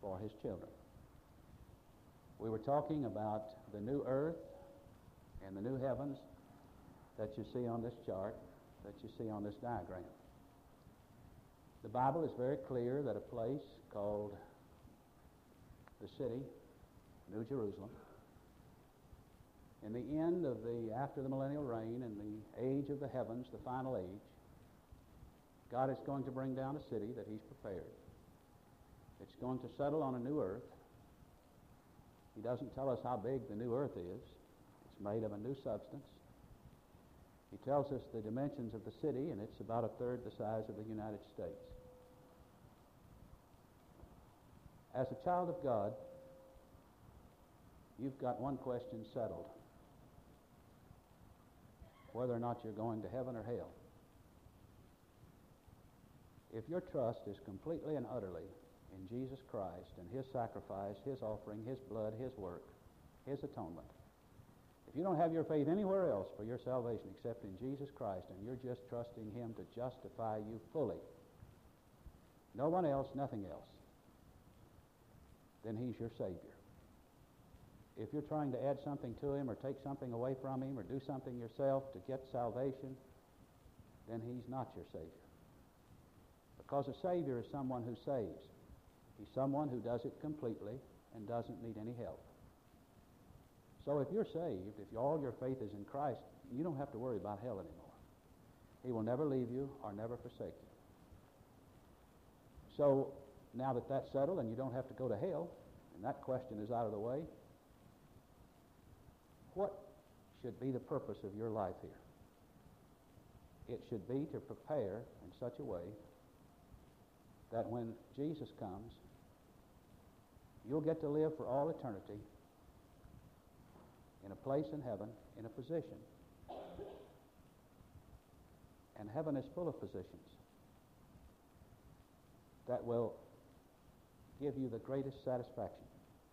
for His children. We were talking about the new earth and the new heavens that you see on this chart, that you see on this diagram. The Bible is very clear that a place called the city, New Jerusalem, in the end of after the millennial reign and the age of the heavens, the final age, God is going to bring down a city that He's prepared. It's going to settle on a new earth. He doesn't tell us how big the new earth is. It's made of a new substance. He tells us the dimensions of the city, and it's about a third the size of the United States. As a child of God, you've got one question settled: whether or not you're going to heaven or hell. If your trust is completely and utterly in Jesus Christ and His sacrifice, His offering, His blood, His work, His atonement, if you don't have your faith anywhere else for your salvation except in Jesus Christ, and you're just trusting Him to justify you fully, no one else, nothing else, then He's your Savior. If you're trying to add something to Him or take something away from Him or do something yourself to get salvation, then He's not your Savior. Because a Savior is someone who saves. He's someone who does it completely and doesn't need any help. So if you're saved, if all your faith is in Christ, you don't have to worry about hell anymore. He will never leave you or never forsake you. So now that that's settled and you don't have to go to hell, and that question is out of the way, what should be the purpose of your life here? It should be to prepare in such a way that when Jesus comes, you'll get to live for all eternity in a place in heaven, in a position. And heaven is full of positions that will give you the greatest satisfaction.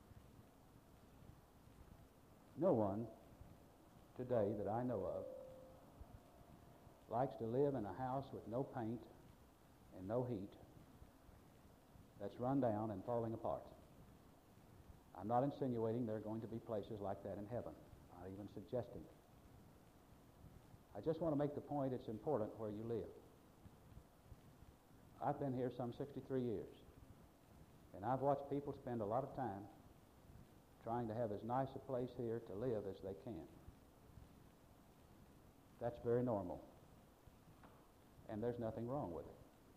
No one today that I know of likes to live in a house with no paint and no heat that's run down and falling apart. I'm not insinuating there are going to be places like that in heaven. I'm not even suggesting it. I just want to make the point it's important where you live. I've been here some 63 years, and I've watched people spend a lot of time trying to have as nice a place here to live as they can. That's very normal, and there's nothing wrong with it.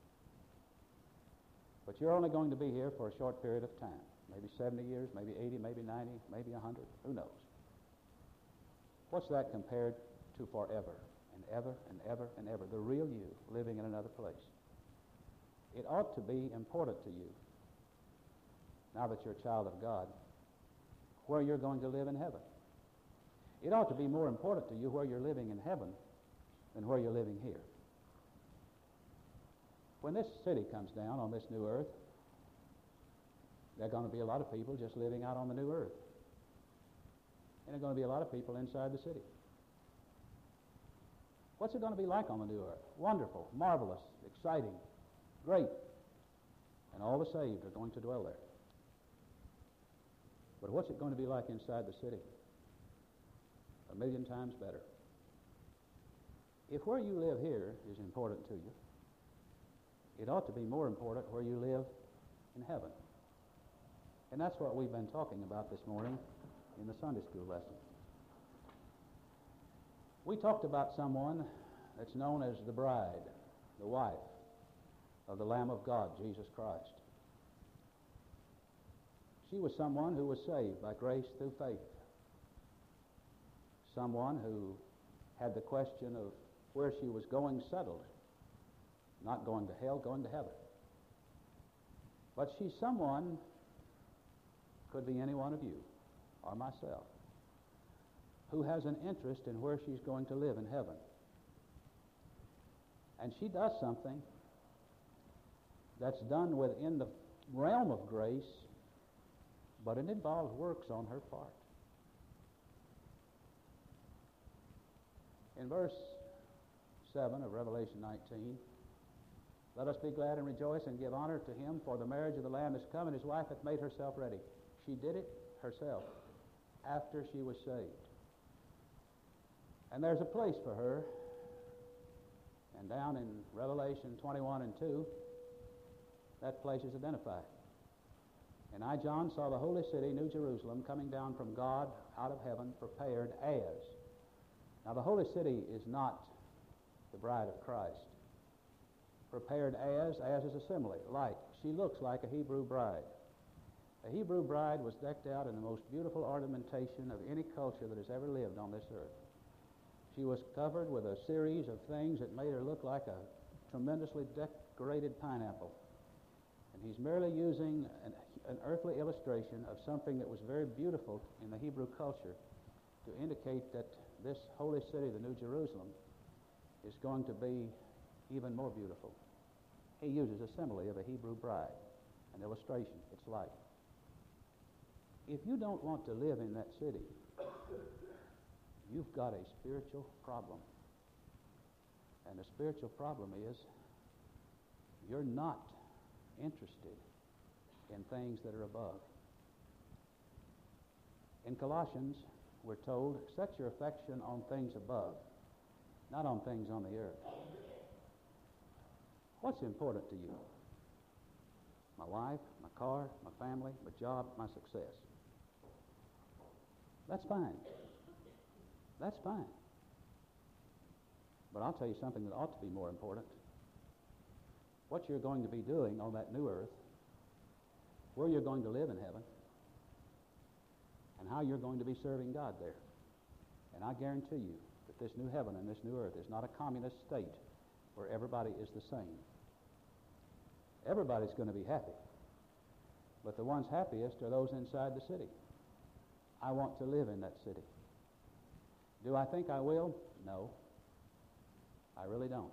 But you're only going to be here for a short period of time. Maybe 70 years, maybe 80, maybe 90, maybe 100. Who knows? What's that compared to forever and ever and ever and ever? The real you living in another place. It ought to be important to you, now that you're a child of God, where you're going to live in heaven. It ought to be more important to you where you're living in heaven than where you're living here. When this city comes down on this new earth, there are going to be a lot of people just living out on the new earth. And there are going to be a lot of people inside the city. What's it going to be like on the new earth? Wonderful, marvelous, exciting, great. And all the saved are going to dwell there. But what's it going to be like inside the city? 1,000,000 times better. If where you live here is important to you, it ought to be more important where you live in heaven. And that's what we've been talking about this morning in the Sunday school lesson. We talked about someone that's known as the bride, the wife of the Lamb of God, Jesus Christ. She was someone who was saved by grace through faith. Someone who had the question of where she was going settled. Not going to hell, going to heaven. But she's someone, could be any one of you or myself, who has an interest in where she's going to live in heaven. And she does something that's done within the realm of grace, but it involves works on her part. In verse 7 of Revelation 19, Let us be glad and rejoice and give honor to him, for the marriage of the Lamb is come, and his wife hath made herself ready. She did it herself after she was saved. And there's a place for her. And down in Revelation 21 and 2, that place is identified. And I, John, saw the holy city, New Jerusalem, coming down from God out of heaven, prepared as. Now, the holy city is not the bride of Christ. Prepared as is a simile, like. She looks like a Hebrew bride. A Hebrew bride was decked out in the most beautiful ornamentation of any culture that has ever lived on this earth. She was covered with a series of things that made her look like a tremendously decorated pineapple. And he's merely using an earthly illustration of something that was very beautiful in the Hebrew culture to indicate that this holy city, the New Jerusalem, is going to be even more beautiful. He uses a simile of a Hebrew bride, an illustration. It's like. If you don't want to live in that city, you've got a spiritual problem. And the spiritual problem is you're not interested in things that are above. In Colossians, we're told, set your affection on things above, not on things on the earth. What's important to you? My wife, my car, my family, my job, my success. That's fine. That's fine. But I'll tell you something that ought to be more important. What you're going to be doing on that new earth, where you're going to live in heaven, and how you're going to be serving God there. And I guarantee you that this new heaven and this new earth is not a communist state where everybody is the same. Everybody's going to be happy. But the ones happiest are those inside the city. I want to live in that city. Do I think I will? No. I really don't.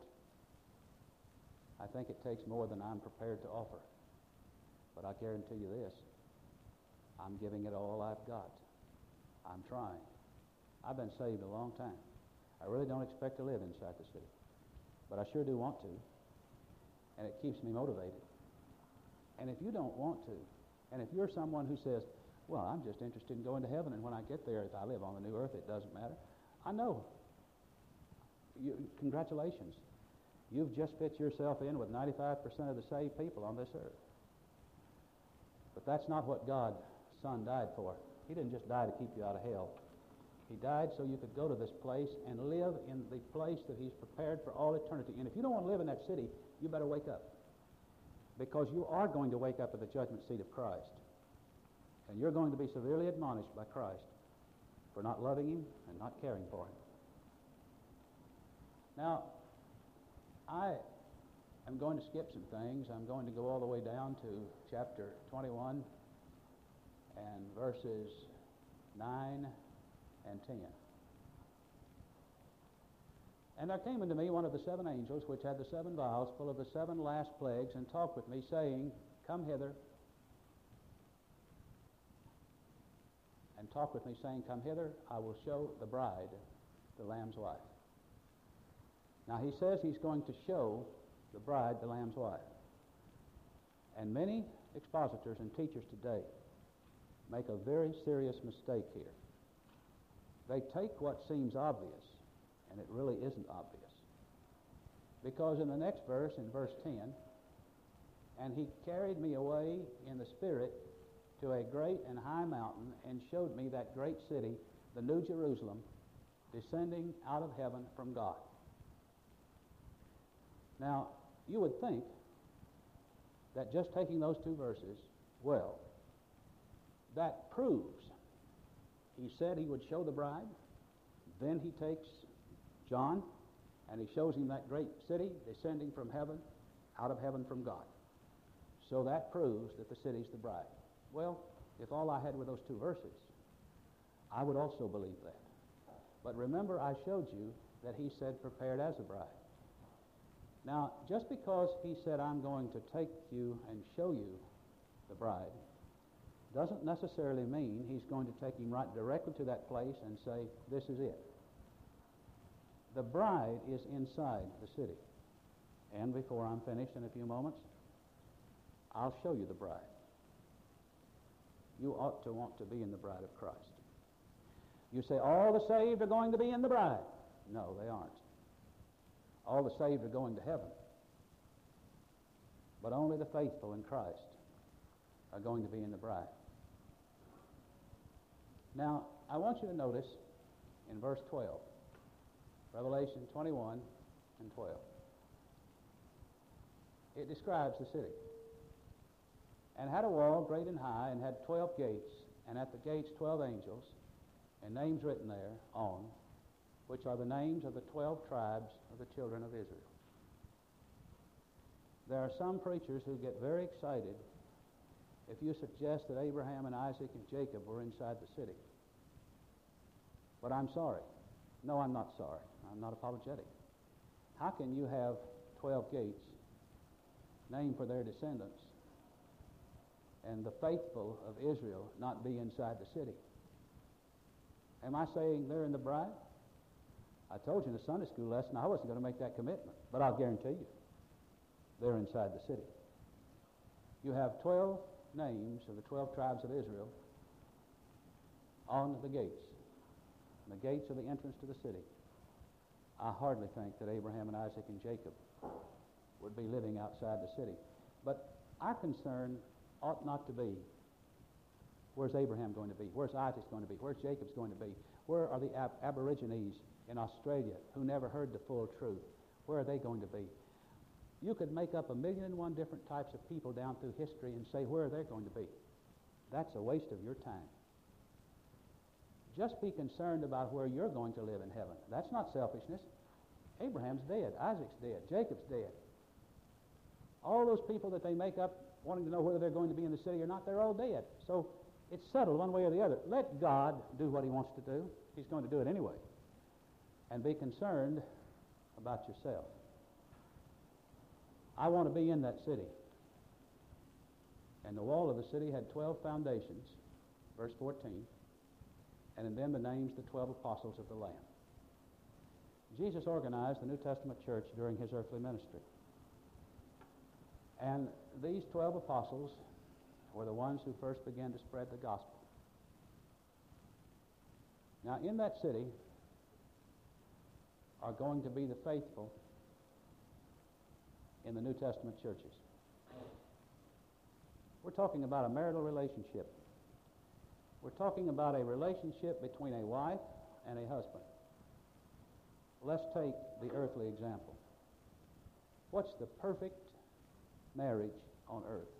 I think it takes more than I'm prepared to offer. But I guarantee you this. I'm giving it all I've got. I'm trying. I've been saved a long time. I really don't expect to live inside the city. But I sure do want to. And it keeps me motivated. And if you don't want to, and if you're someone who says, well, I'm just interested in going to heaven, and when I get there, if I live on the new earth, it doesn't matter. I know. Congratulations. You've just fit yourself in with 95% of the saved people on this earth. But that's not what God's Son died for. He didn't just die to keep you out of hell. He died so you could go to this place and live in the place that he's prepared for all eternity. And if you don't want to live in that city, you better wake up. Because you are going to wake up at the judgment seat of Christ. And you're going to be severely admonished by Christ for not loving him and not caring for him. Now, I am going to skip some things. I'm going to go all the way down to chapter 21 and verses 9 and 10. And there came unto me one of the seven angels, which had the seven vials full of the seven last plagues, and talked with me, saying, Come hither. And talk with me, saying, Come hither, I will show the bride, the Lamb's wife. Now he says he's going to show the bride, the Lamb's wife. And many expositors and teachers today make a very serious mistake here. They take what seems obvious, and it really isn't obvious. Because in the next verse, in verse 10, and he carried me away in the Spirit to a great and high mountain, and showed me that great city, the New Jerusalem, descending out of heaven from God. Now, you would think that just taking those two verses, well, that proves he said he would show the bride. Then he takes John and he shows him that great city descending from heaven, out of heaven from God. So that proves that the city's the bride. Well, if all I had were those two verses, I would also believe that. But remember, I showed you that he said prepared as a bride. Now, just because he said, I'm going to take you and show you the bride, doesn't necessarily mean he's going to take him right directly to that place and say, this is it. The bride is inside the city. And before I'm finished in a few moments, I'll show you the bride. You ought to want to be in the bride of Christ. You say, all the saved are going to be in the bride. No, they aren't. All the saved are going to heaven. But only the faithful in Christ are going to be in the bride. Now, I want you to notice in verse 12, Revelation 21 and 12. It describes the city. And had a wall great and high, and had 12 gates, and at the gates 12 angels, and names written there on, which are the names of the 12 tribes of the children of Israel. There are some preachers who get very excited if you suggest that Abraham and Isaac and Jacob were inside the city. But I'm sorry. No, I'm not sorry. I'm not apologetic. How can you have 12 gates named for their descendants and the faithful of Israel not be inside the city? Am I saying they're in the bride? I told you in the Sunday school lesson I wasn't going to make that commitment, but I'll guarantee you they're inside the city. You have 12 names of the 12 tribes of Israel on the gates, the gates of the entrance to the city. I hardly think that Abraham and Isaac and Jacob would be living outside the city. But our concern ought not to be, where's Abraham going to be? Where's Isaac going to be? Where's Jacob's going to be? Where are the Aborigines in Australia who never heard the full truth? Where are they going to be? You could make up 1,000,001 different types of people down through history and say where they're going to be. That's a waste of your time. Just be concerned about where you're going to live in heaven. That's not selfishness. Abraham's dead. Isaac's dead. Jacob's dead. All those people that they make up wanting to know whether they're going to be in the city or not, they're all dead. So it's settled one way or the other. Let God do what he wants to do. He's going to do it anyway. And be concerned about yourself. I want to be in that city. And the wall of the city had 12 foundations, verse 14, and in them the names of the 12 apostles of the Lamb. Jesus organized the New Testament church during his earthly ministry. And these 12 apostles were the ones who first began to spread the gospel. Now, in that city are going to be the faithful in the New Testament churches. We're talking about a marital relationship. We're talking about a relationship between a wife and a husband. Let's take the earthly example. What's the perfect marriage on earth?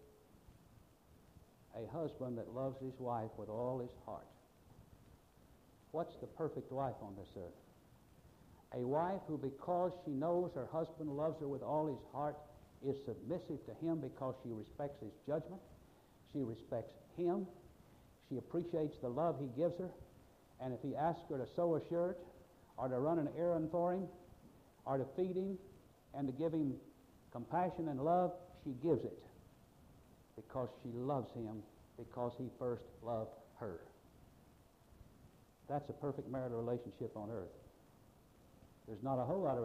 A husband that loves his wife with all his heart. What's the perfect wife on this earth? A wife who, because she knows her husband loves her with all his heart, is submissive to him because she respects his judgment. She respects him. She appreciates the love he gives her. And if he asks her to sew a shirt, or to run an errand for him, or to feed him, and to give him compassion and love, she gives it because she loves him, because he first loved her. That's a perfect marital relationship on earth. There's not a whole lot of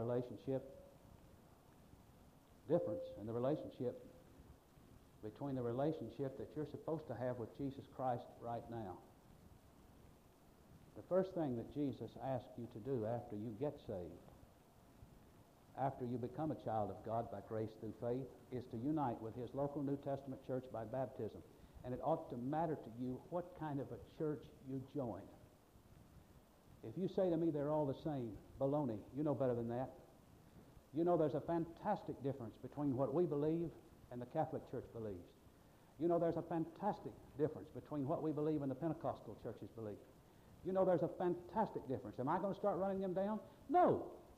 difference in the relationship between the relationship that you're supposed to have with Jesus Christ right now. The first thing that Jesus asks you to do after you get saved, after you become a child of God by grace through faith, is to unite with his local New Testament church by baptism. And it ought to matter to you what kind of a church you join. If you say to me they're all the same, baloney, you know better than that. You know there's a fantastic difference between what we believe and the Catholic Church believes. You know there's a fantastic difference between what we believe and the Pentecostal churches believe. You know there's a fantastic difference. Am I going to start running them down? No.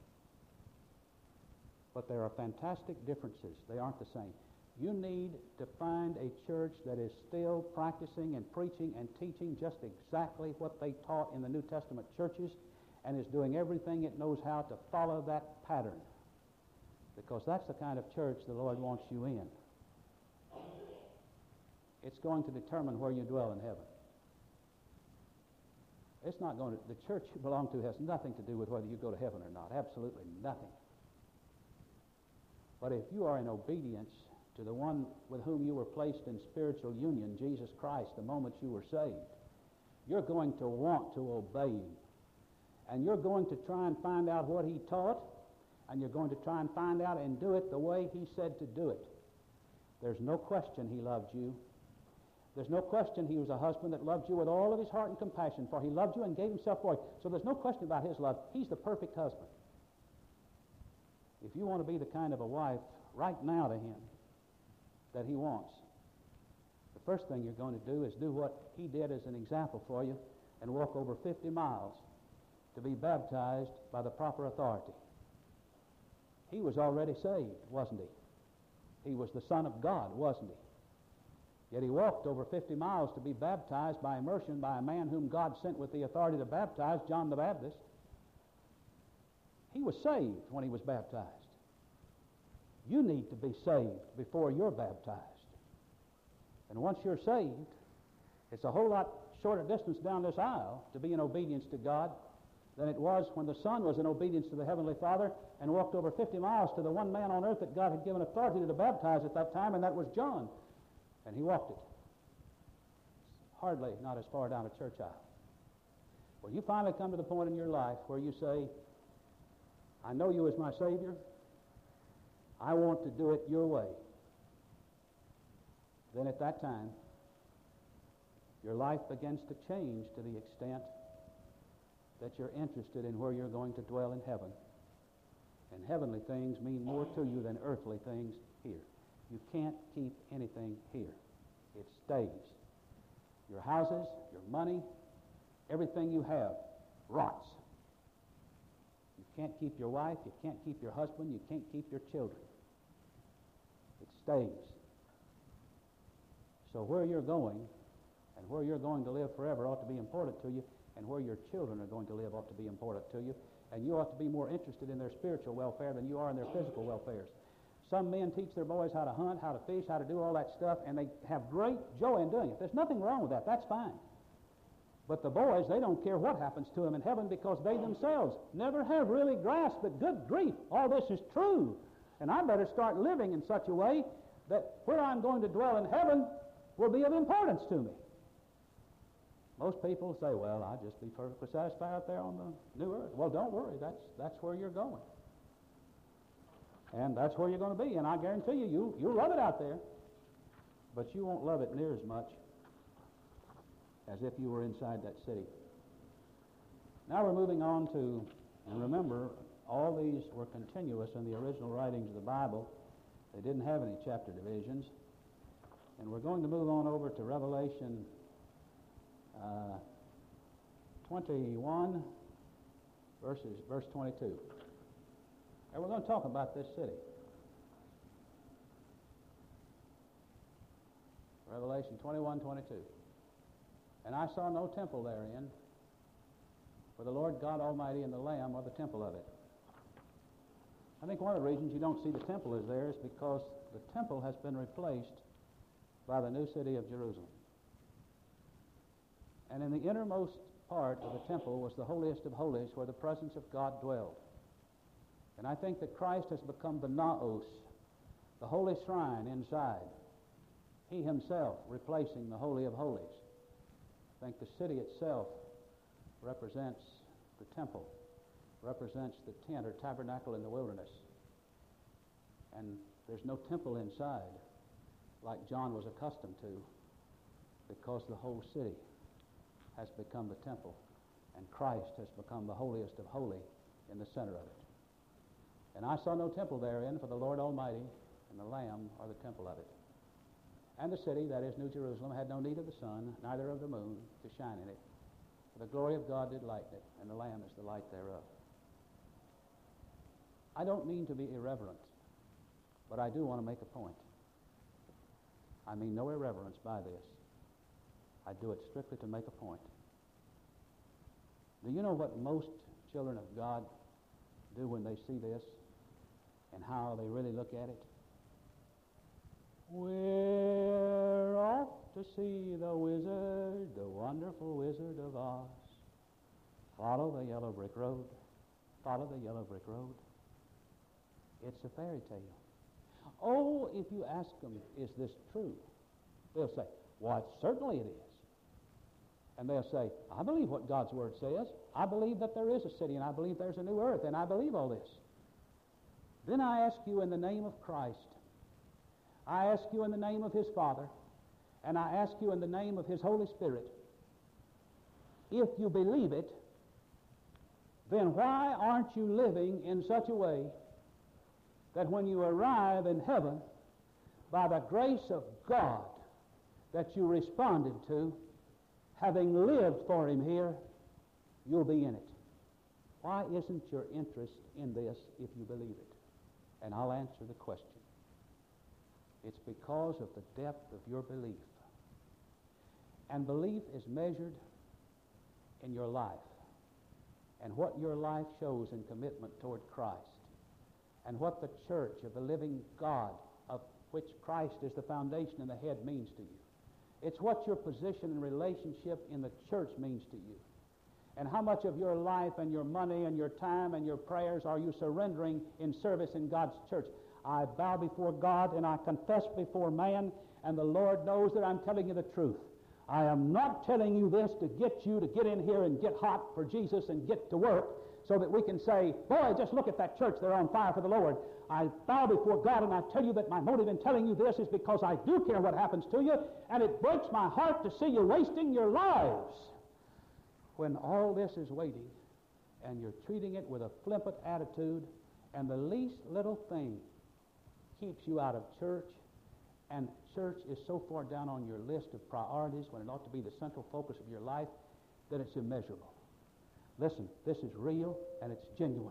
But there are fantastic differences. They aren't the same. You need to find a church that is still practicing and preaching and teaching just exactly what they taught in the New Testament churches and is doing everything it knows how to follow that pattern. Because that's the kind of church the Lord wants you in. It's going to determine where you dwell in heaven. It's not going to, the church you belong to has nothing to do with whether you go to heaven or not. Absolutely nothing. But if you are in obedience to the one with whom you were placed in spiritual union, Jesus Christ, the moment you were saved, you're going to want to obey him. And you're going to try and find out what he taught, and you're going to try and find out and do it the way he said to do it. There's no question he loved you. There's no question he was a husband that loved you with all of his heart and compassion, for he loved you and gave himself for you. So there's no question about his love. He's the perfect husband. If you want to be the kind of a wife right now to him that he wants, the first thing you're going to do is do what he did as an example for you and walk over 50 miles to be baptized by the proper authority. He was already saved, wasn't he? He was the Son of God, wasn't he? Yet he walked over 50 miles to be baptized by immersion by a man whom God sent with the authority to baptize, John the Baptist. He was saved when he was baptized. You need to be saved before you're baptized. And once you're saved, it's a whole lot shorter distance down this aisle to be in obedience to God than it was when the Son was in obedience to the Heavenly Father and walked over 50 miles to the one man on earth that God had given authority to baptize at that time, and that was John. And he walked it. Hardly not as far down a church aisle. When you finally come to the point in your life where you say, I know you as my Savior, I want to do it your way, then at that time, your life begins to change to the extent that you're interested in where you're going to dwell in heaven. And heavenly things mean more to you than earthly things here. You can't keep anything here. It stays. Your houses, your money, everything you have rots. You can't keep your wife, you can't keep your husband, you can't keep your children. It stays. So where you're going and where you're going to live forever ought to be important to you, and where your children are going to live ought to be important to you, and you ought to be more interested in their spiritual welfare than you are in their physical welfares. Some men teach their boys how to hunt, how to fish, how to do all that stuff, and they have great joy in doing it. There's nothing wrong with that. That's fine. But the boys, they don't care what happens to them in heaven because they themselves never have really grasped that, good grief, all this is true. And I better start living in such a way that where I'm going to dwell in heaven will be of importance to me. Most people say, well, I'll just be perfectly satisfied out there on the new earth. Well, don't worry. That's where you're going. And that's where you're going to be. And I guarantee you, you'll love it out there. But you won't love it near as much as if you were inside that city. Now we're moving on to, and remember, all these were continuous in the original writings of the Bible. They didn't have any chapter divisions. And we're going to move on over to Revelation 21, verse 22. And we're going to talk about this city. Revelation 21, 22. And I saw no temple therein, for the Lord God Almighty and the Lamb are the temple of it. I think one of the reasons you don't see the temple is there is because the temple has been replaced by the new city of Jerusalem. And in the innermost part of the temple was the holiest of holies, where the presence of God dwelled. And I think that Christ has become the naos, the holy shrine inside. He himself replacing the Holy of Holies. I think the city itself represents the temple, represents the tent or tabernacle in the wilderness. And there's no temple inside like John was accustomed to, because the whole city has become the temple, and Christ has become the holiest of holy in the center of it. And I saw no temple therein, for the Lord Almighty and the Lamb are the temple of it. And the city, that is New Jerusalem, had no need of the sun, neither of the moon, to shine in it. For the glory of God did lighten it, and the Lamb is the light thereof. I don't mean to be irreverent, but I do want to make a point. I mean no irreverence by this. I do it strictly to make a point. Do you know what most children of God do when they see this and how they really look at it? We're off to see the wizard, the wonderful Wizard of Oz. Follow the yellow brick road. Follow the yellow brick road. It's a fairy tale. Oh, if you ask them, is this true? They'll say, why, certainly it is. And they'll say, I believe what God's Word says. I believe that there is a city, and I believe there's a new earth, and I believe all this. Then I ask you in the name of Christ, I ask you in the name of His Father, and I ask you in the name of His Holy Spirit, if you believe it, then why aren't you living in such a way that when you arrive in heaven, by the grace of God that you responded to, having lived for Him here, you'll be in it? Why isn't your interest in this if you believe it? And I'll answer the question. It's because of the depth of your belief. And belief is measured in your life and what your life shows in commitment toward Christ and what the church of the living God, of which Christ is the foundation and the head, means to you. It's what your position and relationship in the church means to you. And how much of your life and your money and your time and your prayers are you surrendering in service in God's church? I bow before God and I confess before man, and the Lord knows that I'm telling you the truth. I am not telling you this to get you to get in here and get hot for Jesus and get to work so that we can say, boy, just look at that church, they're on fire for the Lord. I bow before God and I tell you that my motive in telling you this is because I do care what happens to you, and it breaks my heart to see you wasting your lives when all this is waiting and you're treating it with a flippant attitude, and the least little thing keeps you out of church, and church is so far down on your list of priorities when it ought to be the central focus of your life that it's immeasurable. Listen, this is real and it's genuine.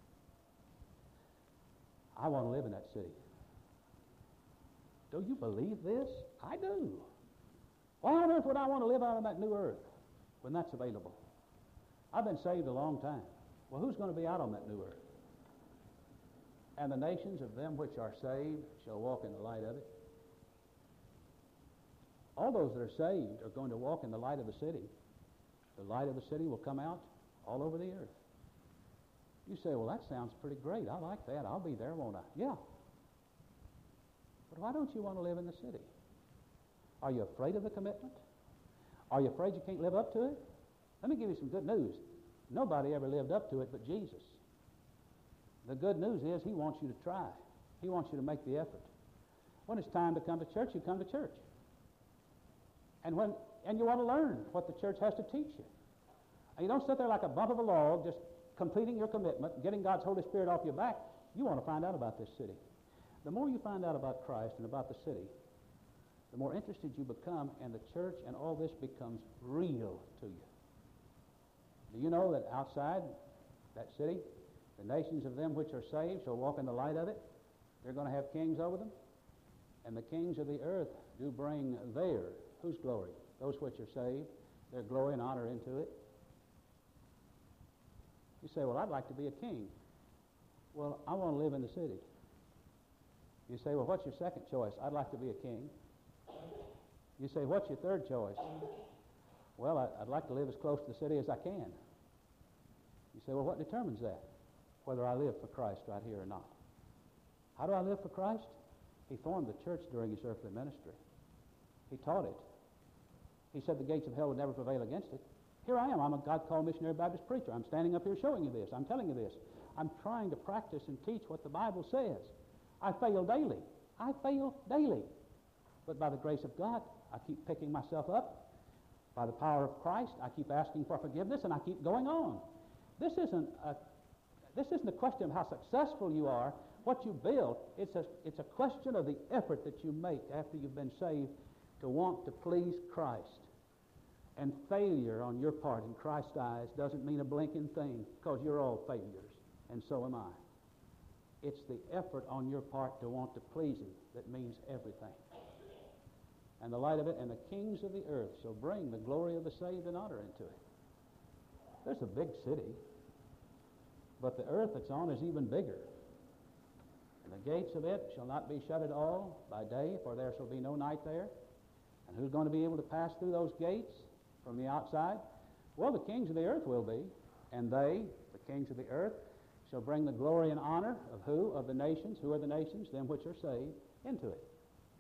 I want to live in that city. Do you believe this? I do. Why on earth would I want to live out on that new earth when that's available? I've been saved a long time. Well, who's going to be out on that new earth? And the nations of them which are saved shall walk in the light of it. All those that are saved are going to walk in the light of the city. The light of the city will come out all over the earth. You say, well, that sounds pretty great. I like that. I'll be there, won't I? Yeah. But why don't you want to live in the city? Are you afraid of the commitment? Are you afraid you can't live up to it? Let me give you some good news. Nobody ever lived up to it but Jesus. The good news is He wants you to try. He wants you to make the effort. When it's time to come to church, you come to church. And you want to learn what the church has to teach you. And you don't sit there like a bump of a log just completing your commitment, getting God's Holy Spirit off your back. You want to find out about this city. The more you find out about Christ and about the city, the more interested you become, and the church and all this becomes real to you. Do you know that outside that city, the nations of them which are saved shall walk in the light of it? They're going to have kings over them. And the kings of the earth do bring their, whose glory? Those which are saved, their glory and honor into it. You say, well, I'd like to be a king. Well, I want to live in the city. You say, well, what's your second choice? I'd like to be a king. You say, what's your third choice? Well, I'd like to live as close to the city as I can. You say, well, what determines that? Whether I live for Christ right here or not. How do I live for Christ? He formed the church during His earthly ministry. He taught it. He said the gates of hell would never prevail against it. Here I am. I'm a God-called missionary Baptist preacher. I'm standing up here showing you this. I'm telling you this. I'm trying to practice and teach what the Bible says. I fail daily. I fail daily. But by the grace of God, I keep picking myself up. By the power of Christ, I keep asking for forgiveness, and I keep going on. This isn't a question of how successful you are, what you build. It's a question of the effort that you make after you've been saved to want to please Christ. And failure on your part in Christ's eyes doesn't mean a blinking thing, because you're all failures, and so am I. It's the effort on your part to want to please Him that means everything. And the light of it, and the kings of the earth shall bring the glory of the saved and honor into it. There's a big city, but the earth it's on is even bigger. And the gates of it shall not be shut at all by day, for there shall be no night there. And who's going to be able to pass through those gates from the outside? Well, the kings of the earth will be, and they, the kings of the earth, shall bring the glory and honor of who? Of the nations. Who are the nations? Them which are saved into it.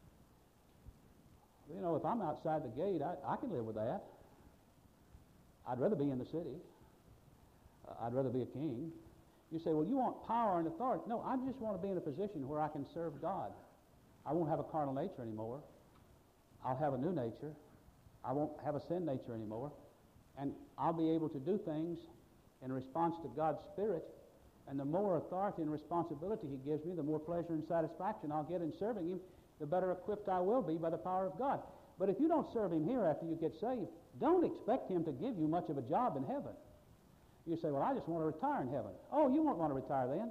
You know, if I'm outside the gate, I can live with that. I'd rather be in the city. I'd rather be a king. You say, well, you want power and authority. No, I just want to be in a position where I can serve God. I won't have a carnal nature anymore. I'll have a new nature. I won't have a sin nature anymore. And I'll be able to do things in response to God's Spirit. And the more authority and responsibility He gives me, the more pleasure and satisfaction I'll get in serving Him, the better equipped I will be by the power of God. But if you don't serve Him here after you get saved, don't expect Him to give you much of a job in heaven. You say, well, I just want to retire in heaven. Oh, you won't want to retire then.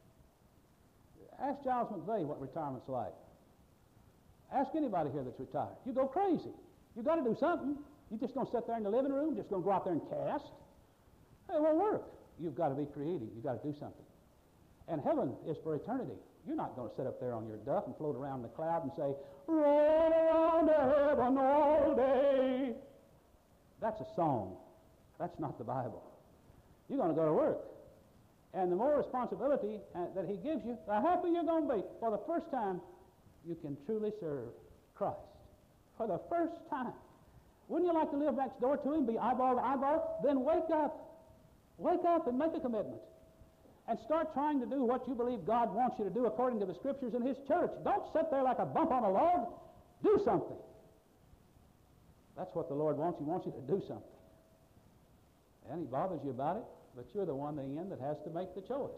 Ask Giles McVeigh what retirement's like. Ask anybody here that's retired. You go crazy. You got to do something. You just don't sit there in the living room, just going to go out there and cast. It won't work. You've got to be creative. You've got to do something. And heaven is for eternity. You're not going to sit up there on your duff and float around in the cloud and say, roll around to heaven all day. That's a song. That's not the Bible. You're going to go to work. And the more responsibility that He gives you, the happier you're going to be. For the first time, you can truly serve Christ. For the first time. Wouldn't you like to live next door to Him, be eyeball to eyeball? Then wake up. Wake up and make a commitment. And start trying to do what you believe God wants you to do according to the Scriptures in His church. Don't sit there like a bump on a log. Do something. That's what the Lord wants. He wants you to do something. And He bothers you about it, but you're the one in the end that has to make the choice.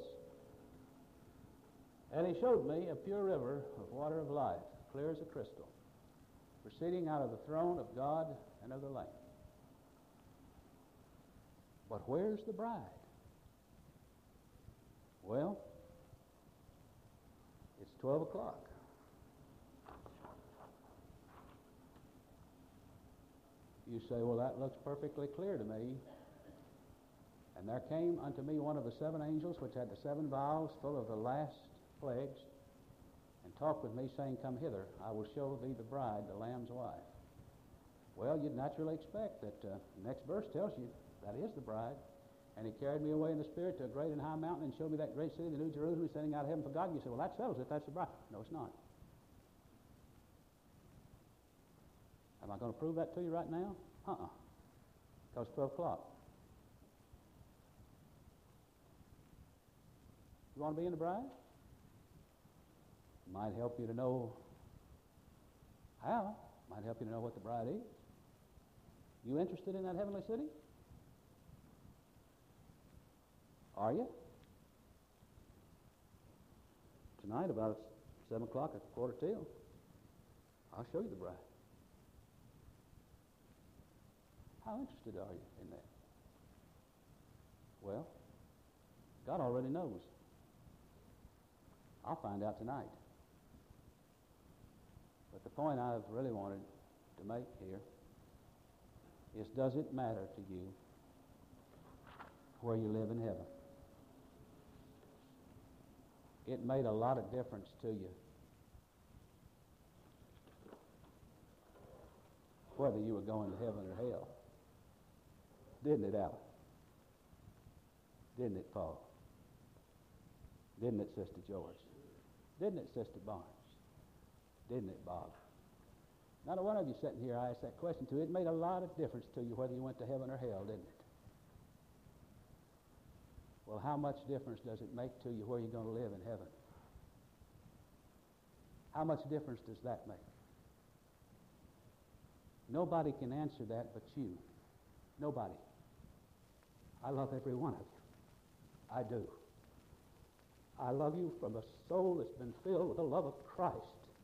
And He showed me a pure river of water of life, clear as a crystal, proceeding out of the throne of God and of the Lamb. But where's the bride? Well, it's 12 o'clock. You say, well, that looks perfectly clear to me. And there came unto me one of the seven angels, which had the seven vials full of the last plagues, and talked with me, saying, come hither, I will show thee the bride, the Lamb's wife. Well, you'd naturally expect that the next verse tells you that is the bride. And He carried me away in the Spirit to a great and high mountain and showed me that great city, the New Jerusalem, ascending out of heaven for God. And you say, well, that settles it. That's the bride. No, it's not. Am I going to prove that to you right now? Because it's 12 o'clock. You want to be in the bride? Might help you to know how. Might help you to know what the bride is. You interested in that heavenly city? Are you? Tonight, about 7 o'clock, at quarter till, I'll show you the bride. How interested are you in that? Well, God already knows. I'll find out tonight. But the point I've really wanted to make here is, does it matter to you where you live in heaven? It made a lot of difference to you whether you were going to heaven or hell. Didn't it, Alan? Didn't it, Paul? Didn't it, Sister George? Didn't it, Sister Barnes? Didn't it, Bob? Not a one of you sitting here, I asked that question to. It made a lot of difference to you whether you went to heaven or hell, didn't it? Well, how much difference does it make to you where you're going to live in heaven? How much difference does that make? Nobody can answer that but you. Nobody. I love every one of you. I do. I love you from a soul that's been filled with the love of Christ.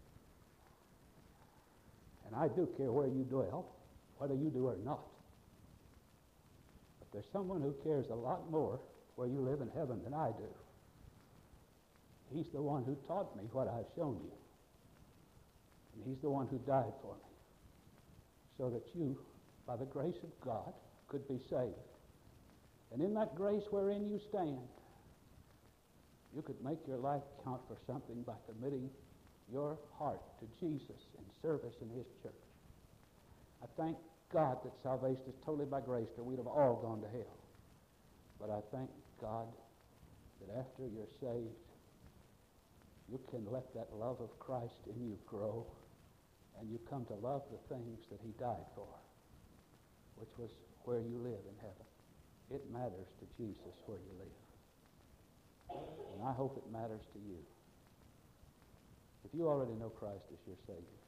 And I do care where you dwell, whether you do or not. But there's someone who cares a lot more where you live in heaven than I do. He's the one who taught me what I've shown you. And He's the one who died for me, so that you, by the grace of God, could be saved. And in that grace wherein you stand, you could make your life count for something by committing your heart to Jesus in service in His church. I thank God that salvation is totally by grace, or we'd have all gone to hell. But I thank God that after you're saved, you can let that love of Christ in you grow, and you come to love the things that he died for, which was where you live in heaven. It matters to Jesus where you live. And I hope it matters to you. If you already know Christ as your Savior,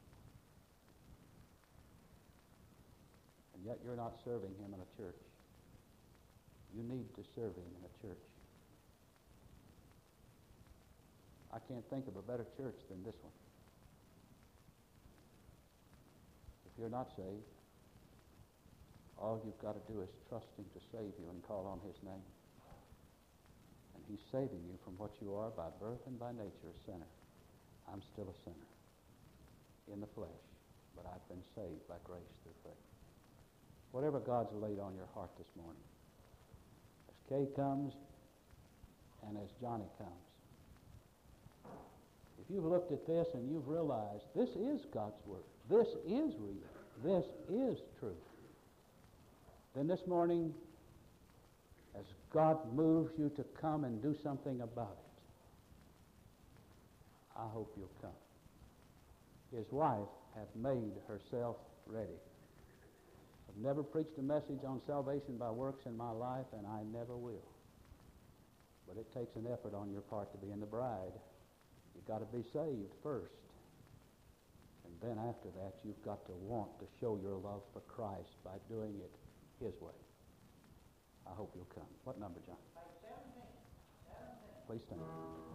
and yet you're not serving him in a church, you need to serve him in a church. I can't think of a better church than this one. If you're not saved, all you've got to do is trust him to save you and call on his name. And he's saving you from what you are by birth and by nature, a sinner. I'm still a sinner in the flesh, but I've been saved by grace through faith. Whatever God's laid on your heart this morning, as Kay comes and as Johnny comes, if you've looked at this and you've realized this is God's Word, this is real, this is true, then this morning, as God moves you to come and do something about it, I hope you'll come. His wife hath made herself ready. I've never preached a message on salvation by works in my life, and I never will. But it takes an effort on your part to be in the bride. You've got to be saved first. And then after that, you've got to want to show your love for Christ by doing it his way. I hope you'll come. What number, John? 17. Please stand.